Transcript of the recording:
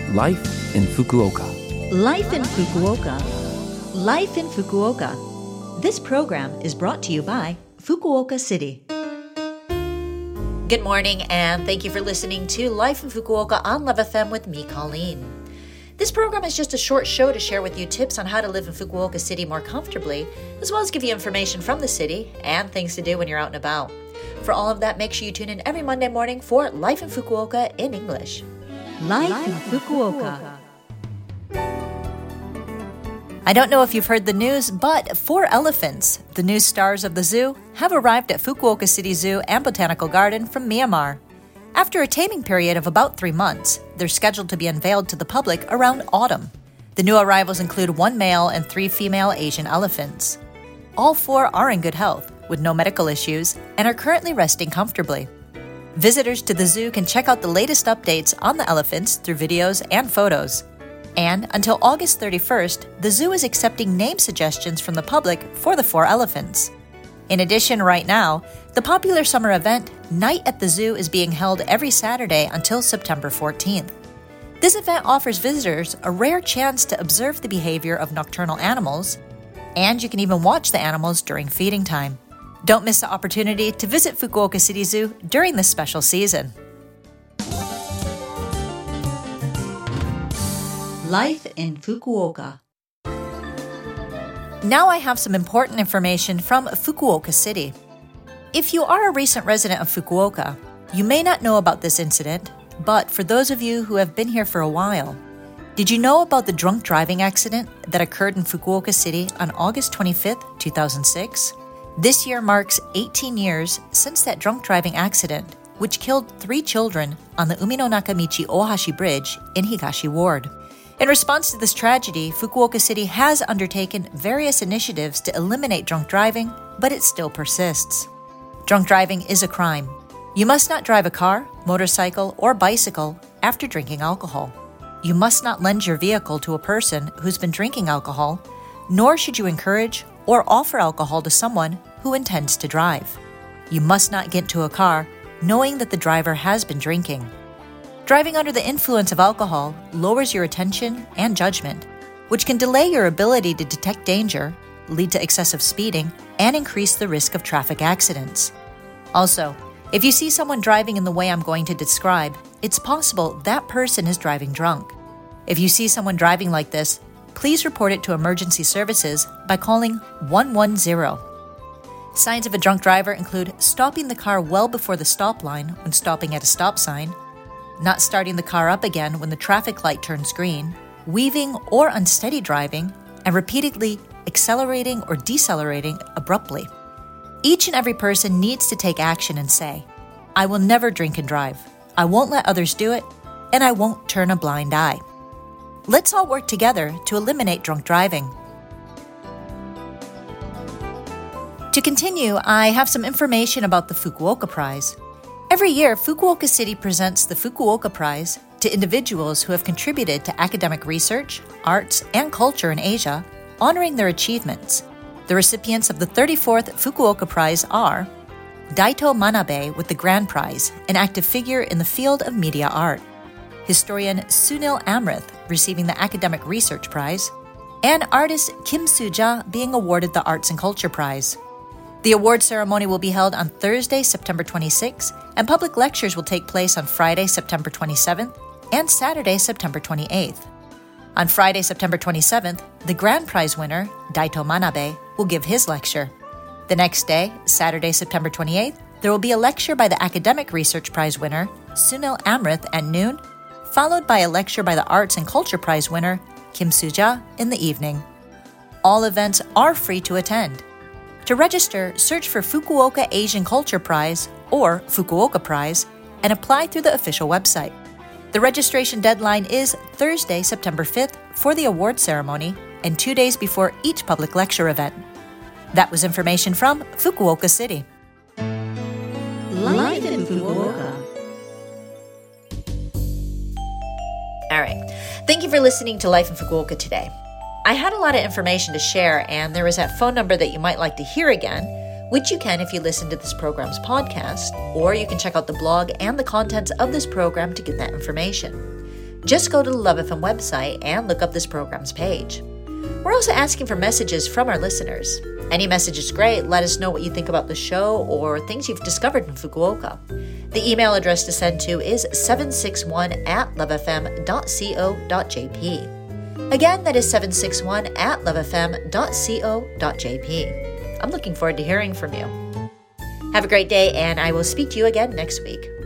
Life in Fukuoka. Life in Fukuoka. Life in Fukuoka. This program is brought to you by Fukuoka City. Good morning, and thank you for listening to Life in Fukuoka on Love FM with me, Colleen. This program is just a short show to share with you tips on how to live in Fukuoka City more comfortably, as well as give you information from the city and things to do when you're out and about. For all of that, make sure you tune in every Monday morning for Life in Fukuoka in English. Life in Fukuoka. I don't know if you've heard the news, but 4 elephants, the new stars of the zoo, have arrived at Fukuoka City Zoo and Botanical Garden from Myanmar. After a taming period of about 3 months, they're scheduled to be unveiled to the public around autumn. The new arrivals include 1 male and 3 female Asian elephants. All 4 are in good health, with no medical issues, and are currently resting comfortably. Visitors to the zoo can check out the latest updates on the elephants through videos and photos. And until August 31st, the zoo is accepting name suggestions from the public for the 4 elephants. In addition, right now, the popular summer event, Night at the Zoo, is being held every Saturday until September 14th. This event offers visitors a rare chance to observe the behavior of nocturnal animals, and you can even watch the animals during feeding time. Don't miss the opportunity to visit Fukuoka City Zoo during this special season. Life in Fukuoka. Now I have some important information from Fukuoka City. If you are a recent resident of Fukuoka, you may not know about this incident, but for those of you who have been here for a while, did you know about the drunk driving accident that occurred in Fukuoka City on August 25th, 2006? This year marks 18 years since that drunk driving accident, which killed 3 children on the Umino Nakamichi Ohashi Bridge in Higashi Ward. In response to this tragedy, Fukuoka City has undertaken various initiatives to eliminate drunk driving, but it still persists. Drunk driving is a crime. You must not drive a car, motorcycle, or bicycle after drinking alcohol. You must not lend your vehicle to a person who's been drinking alcohol, nor should you encourage or offer alcohol to someone who intends to drive. You must not get into a car knowing that the driver has been drinking. Driving under the influence of alcohol lowers your attention and judgment, which can delay your ability to detect danger, lead to excessive speeding, and increase the risk of traffic accidents. Also, if you see someone driving in the way I'm going to describe, it's possible that person is driving drunk. If you see someone driving like this, please report it to emergency services by calling 110. Signs of a drunk driver include stopping the car well before the stop line when stopping at a stop sign, not starting the car up again when the traffic light turns green, weaving or unsteady driving, and repeatedly accelerating or decelerating abruptly. Each and every person needs to take action and say, I will never drink and drive, I won't let others do it, and I won't turn a blind eye. Let's all work together to eliminate drunk driving. To continue, I have some information about the Fukuoka Prize. Every year, Fukuoka City presents the Fukuoka Prize to individuals who have contributed to academic research, arts, and culture in Asia, honoring their achievements. The recipients of the 34th Fukuoka Prize are Daito Manabe with the Grand Prize, an active figure in the field of media art, historian Sunil Amrith receiving the Academic Research Prize, and artist Kim Soo-ja being awarded the Arts and Culture Prize. The award ceremony will be held on Thursday, September 26th, and public lectures will take place on Friday, September 27th, and Saturday, September 28th. On Friday, September 27th, the Grand Prize winner, Daito Manabe, will give his lecture. The next day, Saturday, September 28th, there will be a lecture by the Academic Research Prize winner, Sunil Amrith, at noon, followed by a lecture by the Arts and Culture Prize winner, Kim Soo-ja, in the evening. All events are free to attend. To register, search for Fukuoka Asian Culture Prize or Fukuoka Prize and apply through the official website. The registration deadline is Thursday, September 5th for the award ceremony and 2 days before each public lecture event. That was information from Fukuoka City. Life in Fukuoka. All right. Thank you for listening to Life in Fukuoka today. I had a lot of information to share, and there is that phone number that you might like to hear again, which you can if you listen to this program's podcast, or you can check out the blog and the contents of this program to get that information. Just go to the Love FM website and look up this program's page. We're also asking for messages from our listeners. Any message is great. Let us know what you think about the show or things you've discovered in Fukuoka. The email address to send to is 761@lovefm.co.jp. Again, that is 761@lovefm.co.jp. I'm looking forward to hearing from you. Have a great day, and I will speak to you again next week.